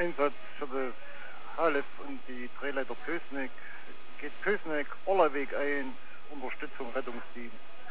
Einsatz für das Halef und die Drehleiter Pößneck geht Pößneck Orlaweg 1, Unterstützung Rettungsdienst.